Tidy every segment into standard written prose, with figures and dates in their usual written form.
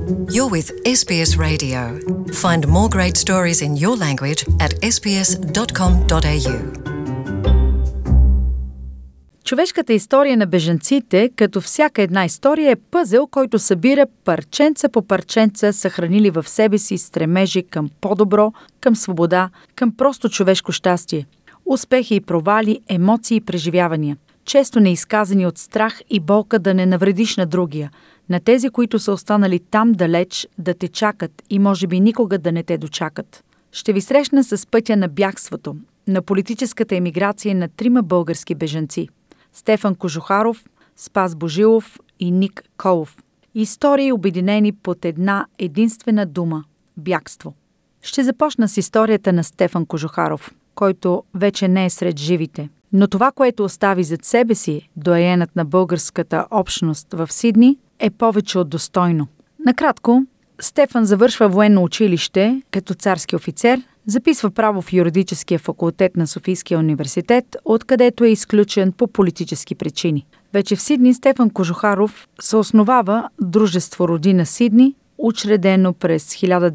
You're with SBS Radio. Find more great stories in your language at sbs.com.au. Човешката история на бежанците, като всяка една история, е пъзел, който събира парченца по парченца, съхранили в себе си стремежи към по-добро, към свобода, към просто човешко щастие. Успехи и провали, емоции и преживявания. Често неизказани от страх и болка да не навредиш на другия, на тези, които са останали там далеч, да те чакат и може би никога да не те дочакат. Ще ви срещна с пътя на бягството, на политическата емиграция на 3 български бежанци – Стефан Кожухаров, Спас Божилов и Ник Колов. Истории обединени под една единствена дума – бягство. Ще започна с историята на Стефан Кожухаров, който вече не е сред живите. Но това, което остави зад себе си доайенът на българската общност в Сидни, е повече от достойно. Накратко, Стефан завършва военно училище като царски офицер, записва право в юридическия факултет на Софийския университет, откъдето е изключен по политически причини. Вече в Сидни Стефан Кожухаров съосновава Дружество Родина Сидни, учредено през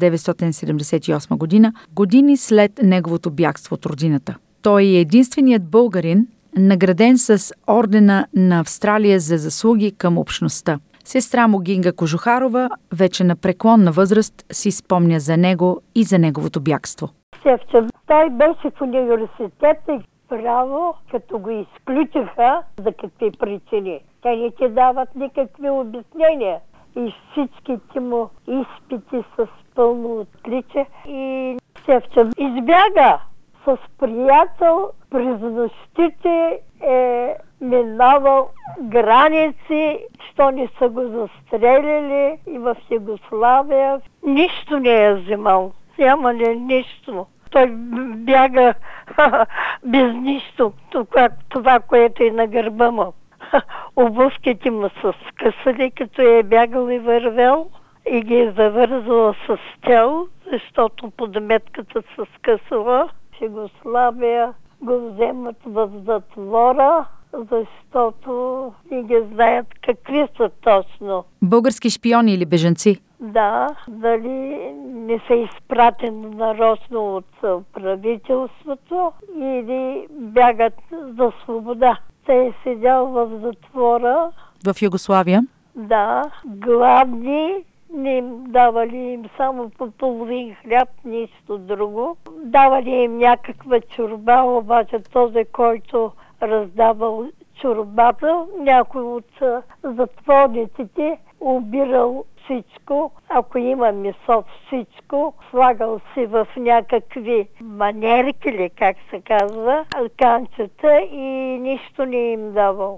1978 година, години след неговото бягство от родината. Той е единственият българин, награден с ордена на Австралия за заслуги към общността. Сестра му Гинга Кожухарова, вече на преклонна възраст, си спомня за него и за неговото бягство. Той беше в университета и право, като го изключиха, за какви причини. Те не ти дават никакви обяснения. И всичките му изпити с пълно отличие. И Севчев избяга с приятел през нощите е минавал граници, що не са го застрелили и в Югославия. Нищо не е взимал. Няма ли нищо. Той бяга без нищо. Това, което е на гърба му. Обувките му са скъсали, като е бягал и вървел. И ги е завързала с тел, защото подметката се скъсала. В Югославия го вземат в затвора, защото не ги знаят какви са точно. Български шпиони или бежанци? Да, дали не са изпратени нарочно от правителството или бягат за свобода. Той е седял в затвора. В Югославия? Да, гладни. Не им давали им само по половин хляб, нищо друго. Давали им някаква чорба, обаче този, който раздавал чорбата, някой от затворниците обирал всичко. Ако има месо, всичко, слагал си в някакви манерки, или как се казва, канчета и нищо не им давал.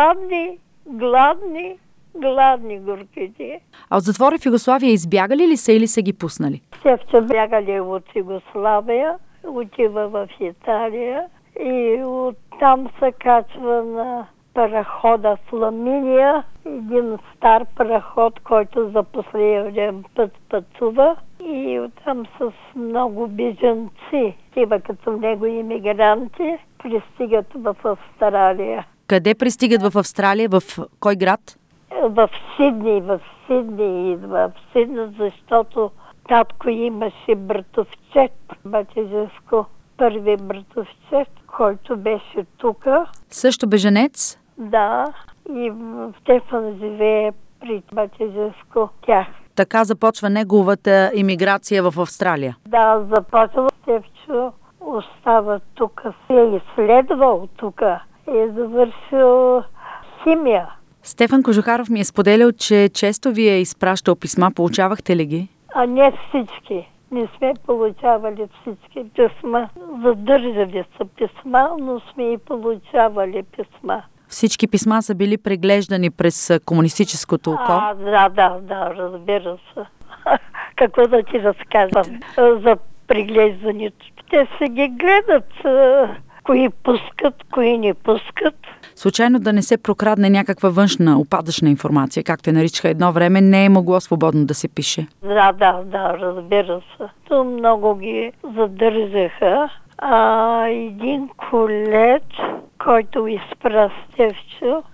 Гладни горките. А от затвора в Югославия избягали ли са или са ги пуснали? Севче бягали от Югославия, отива в Италия и оттам се качва на парахода Фламиния, един стар параход, който за последен път пътува и оттам с много бежанци, тива като него имигранти, пристигат в Австралия. Къде пристигат в Австралия? В кой град? В Сидни, защото татко имаше братовчет, Батежевско, първи братовчет, който беше тук. Също бежанец? Да, и Стефан живее при Батежевско тях. Така започва неговата имиграция в Австралия? Да, започва. Стефчо остава тук, се е изследвал тук, е завършил химия. Стефан Кожухаров ми е споделял, че често ви е изпращал писма. Получавахте ли ги? А не всички. Не сме получавали всички писма. Задържали са писма, но сме и получавали писма. Всички писма са били преглеждани през комунистическото око? Да, разбира се. Какво да ти разказвам за преглеждането? Те се ги гледат, кои пускат, кои не пускат. Случайно да не се прокрадне някаква външна, опадъчна информация, както я наричаха едно време, не е могло свободно да се пише. Да, разбира се. То много ги задържаха. Един колеж, който изпра Стефчо,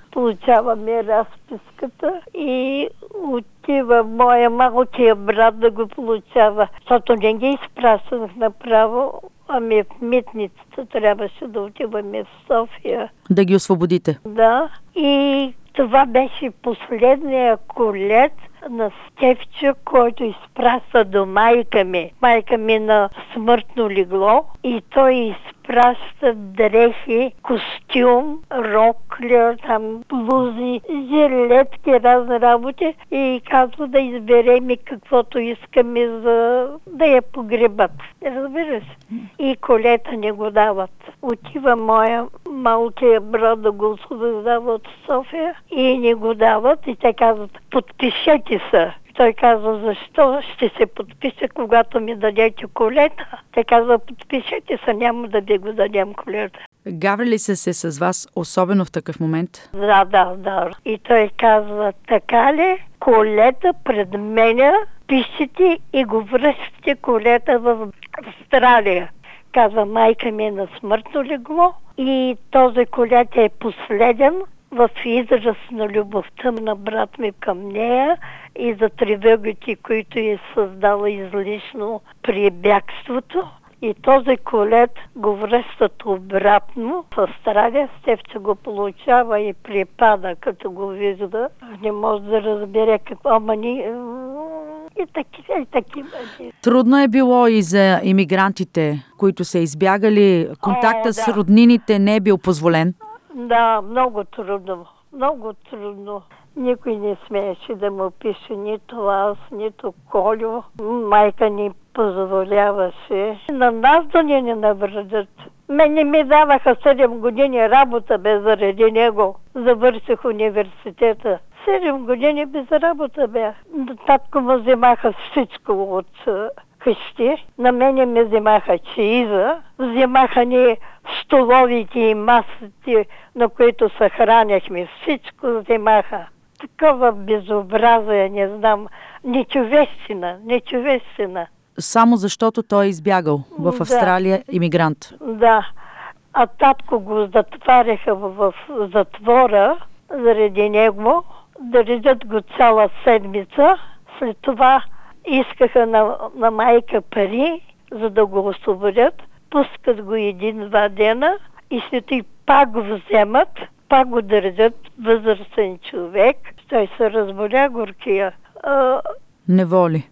получаваме разписката и отива моя малкия брат да го получава, защото не ги изпращах направо, ами в митницата трябваше да отиваме в София. Да ги освободите. Да, и това беше последния колет на Стефчо, който изпраща до майка ми. Майка ми на смъртно легло и той изпраща дрехи, костюм, рокля, там блузи, жилетки, разни работи и казва да изберем каквото искаме за да я погребат. Разбираш? И колета не го дават. Отива моя малкия брат да го освобождава от София и не го дават и те казват, подпишете се. Той казва, защо ще се подпиша, когато ми дадете колета? Те казва, подпишете се, няма да ви го дадем колета. Гаврили се с вас, особено в такъв момент? Да. И той казва, така ли, колета пред мене, пишете и го връщате колета в Австралия. Казва, майка ми е на смъртно легло и този колет е последен в израз на любовта на брат ми към нея и за тревогите, които е създала излишно при бягството. И този колет го връщат обратно в Австралия. Стефчо го получава и припада, като го вижда. Не може да разбере какво, ама ни... И такива. Трудно е било и за имигрантите, които са избягали. Контактът с роднините не е бил позволен. Да, много трудно. Много трудно. Никой не смееше да му пише, нито аз, нито Колю. Майка ни позволяваше. На нас да не навредят. Мене ми даваха 7 години работа без заради него. Завърших университета. 7 години без работа бях. Татко ме вземаха всичко от къщи. На мене ме вземаха чеиза. Вземаха ни столовите и масите, на които се храняхме. Всичко вземаха. Такова безобразие, не знам. Нечовещина. Само защото той е избягал в Австралия, имигрант. Да. А татко го затваряха в затвора заради него. Държат го цяла седмица. След това искаха на майка пари, за да го освободят. Пускат го 1-2 дена и след това пак го вземат, пак го държат, възрастен човек. Той се разболя горкия. Неволи.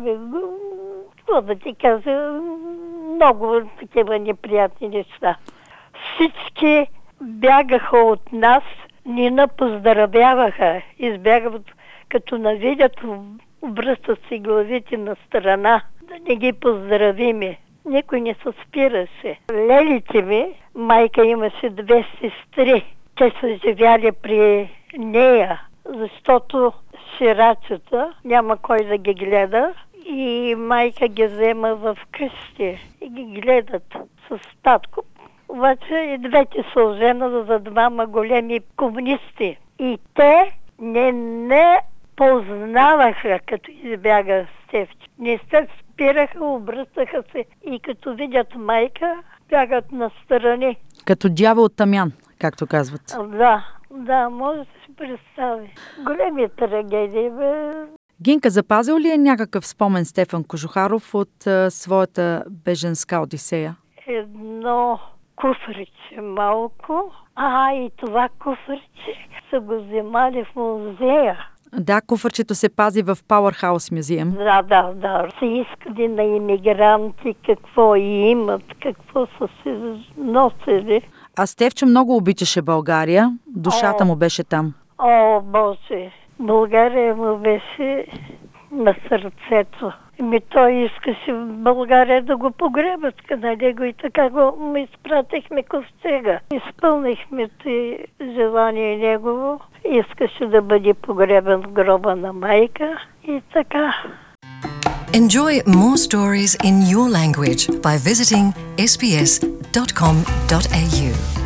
Какво да ти кажа, много такива неприятни неща. Всички бягаха от нас, ни напоздравяваха, избягват, като навидят, обръщат си главите на страна, да не ги поздравиме. Никой не се спираше. Лелите ми, майка имаше 2 сестри. Те са живяли при нея, защото сирачета няма кой да ги гледа и майка ги взема в къщи и ги гледат с татко. Обаче и двете са оженали за 2 големи комунисти. И те не познаваха, като избяга Стефчо. Не се спираха, обръщаха се и като видят майка, бягат настрани. Като дявол тамян, както казват. Да, може да се представи. Големи трагедии, бе. Гинка, запазил ли е някакъв спомен Стефан Кожухаров от своята беженска одисея? Едно куфърче малко. И това куфърче са го вземали в музея. Да, куфърчето се пази в Powerhouse Museum. Да. Се искали на имигранти какво имат, какво са се носили. А Стефчо много обичаше България. Душата му беше там. Боже! България му беше на сърцето. Той искаше в България да го погребат, къде го и така го изпратихме ковчега. Изпълнихме ти желание негово. Искаше да бъде погребан в гроба на майка и така. Enjoy more stories in your language by visiting sbs.com.au.